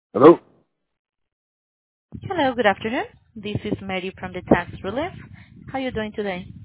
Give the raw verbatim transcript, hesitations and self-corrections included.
Hello? Hello, good afternoon. This is Mary from the Tax Relief. How are you doing today?